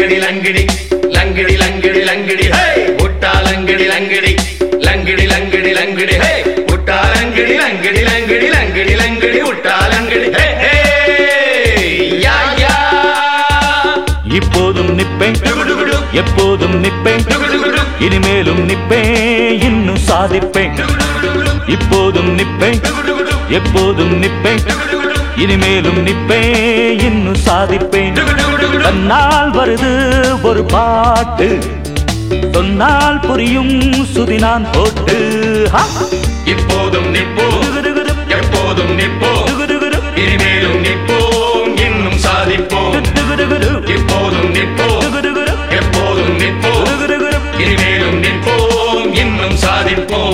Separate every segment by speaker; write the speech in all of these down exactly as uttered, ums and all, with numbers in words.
Speaker 1: லங்கடி லங்கடி லங்கடி லங்கடி லங்கடி ஹே உட்டா லங்கடி லங்கடி லங்கடி லங்கடி லங்கடி ஹே உட்டா லங்கடி லங்கடி லங்கடி லங்கடி லங்கடி உட்டா லங்கடி ஹே ஹே யா யா
Speaker 2: இப்போதும் நிப்பேன் எப்போதும் நிப்பேன் இனிமேலும் நிப்பேன் இன்னும் சாதிப்பேன் இப்போதும் நிப்பேன் எப்போதும் நிப்பேன் இனிமேலும் நிப்பேன் இன்னும் சாதிப்பேன் தன்னால் வருது ஒரு பாட்டு சொன்னால் புரியும் சுதினான் போட்டு
Speaker 1: இப்போதும் நிப்போம் எப்போதும் நிப்போம் இனிமேலும் நிப்போம் இன்னும் சாதிப்போம் இப்போதும் நிப்போம் எப்போதும் நிப்போம் இனிமேலும் நிப்போம் இன்னும் சாதிப்போம்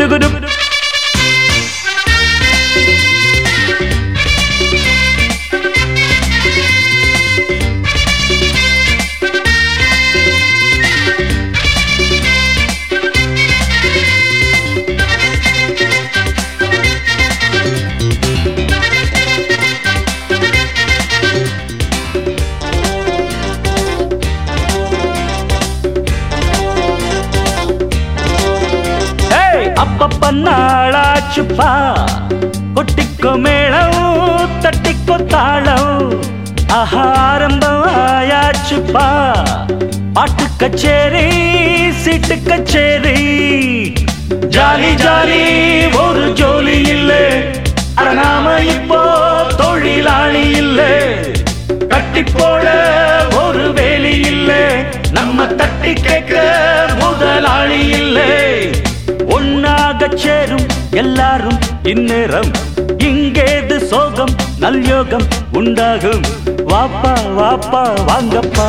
Speaker 2: அப்பப்ப நாளாச்சுப்பா கொட்டிக்கோ மேளம் தட்டிக்கோ தாளம் ஆரம்பம் ஆயாச்சுப்பா பாட்டு கச்சேரி சீட்டு கச்சேரி ஜாலி ஜாலி ஒரு ஜோலி இல்லை நாம இப்போ தொழிலாளி இல்லை கட்டி போட ஒரு வேலி இல்லை நம்ம தட்டி கேட்க முதலாளி இல்லை ஒன்னாக சேரும் எல்லாரும் இந்நேரம் இங்கேது சோகம் நல்யோகம் உண்டாகும் வாப்பா வாப்பா வாங்கப்பா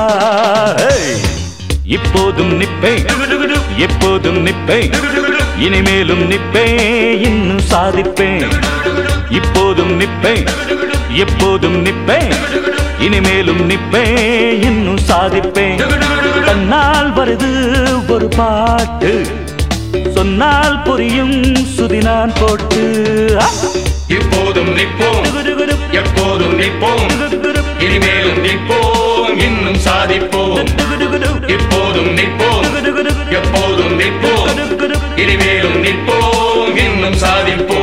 Speaker 2: இப்போதும் நிப்பேன் எப்போதும் நிப்பேன் இனிமேலும் நிப்பேன் இன்னும் சாதிப்பேன் இப்போதும் நிப்பேன் எப்போதும் நிப்பேன் இனிமேலும் நிப்பேன் இன்னும் சாதிப்பேன் தன்னால் வருது ஒரு பாட்டு சொன்னால் புரியும் சுதினான் போட்டு
Speaker 1: இப்போதும் நிப்போம் எப்போதும் நிப்போம் இனிமேலும் நிப்போம் இன்னும் சாதிப்போம் இப்போதும் நிப்போம் எப்போதும் நிப்போம் இனிமேலும் நிப்போம் இன்னும் சாதிப்போம்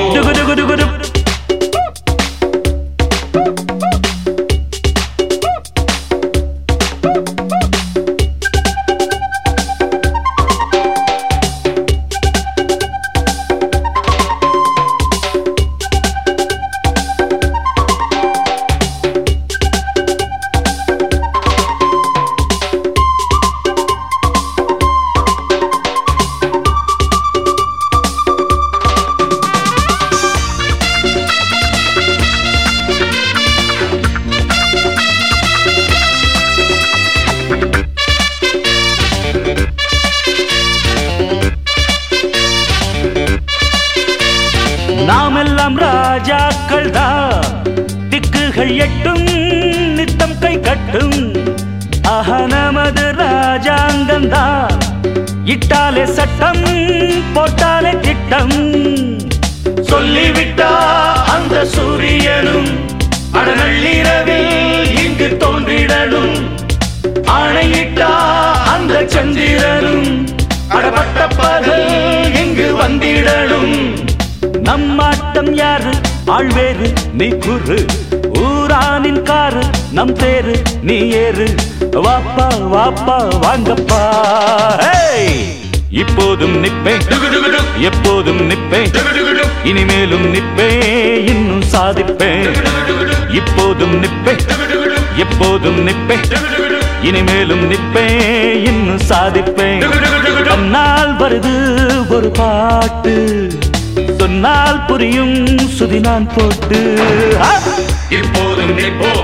Speaker 2: நாமெல்லாம் ராஜாக்கள் தான் திக்குகள் எட்டும் நித்தம் கை கட்டும் ஆஹா நமது ராஜாங்கம் தான் இட்டாலே சட்டம் போட்டாலே திட்டம் சொல்லிவிட்டா அந்த சூரியனும் அடநள்ளிரவில் இங்கு தோன்றிடணும் ஆணையிட்டா அந்த சந்திரனும் அடப்பட்ட பகல் இங்கு வந்திடணும் நம்மாட்டம் யாரு ஆழ்வேறு நீ குரு ஊரானின் காரு நம் தேரு நீ ஏறு வாப்பா வாப்பா வாங்கப்பா இப்போதும் நிப்பேன் எப்போதும் நிப்பேன் இனிமேலும் நிப்பேன் இன்னும் சாதிப்பேன் இப்போதும் நிப்பேன் எப்போதும் நிப்பேன் இனிமேலும் நிப்பேன் இன்னும் சாதிப்பேன் தன்னால் வருது ஒரு பாட்டு சொன்னால் புரியும் சுதினான் போட்டு
Speaker 1: இப்போதும் நிப்போம்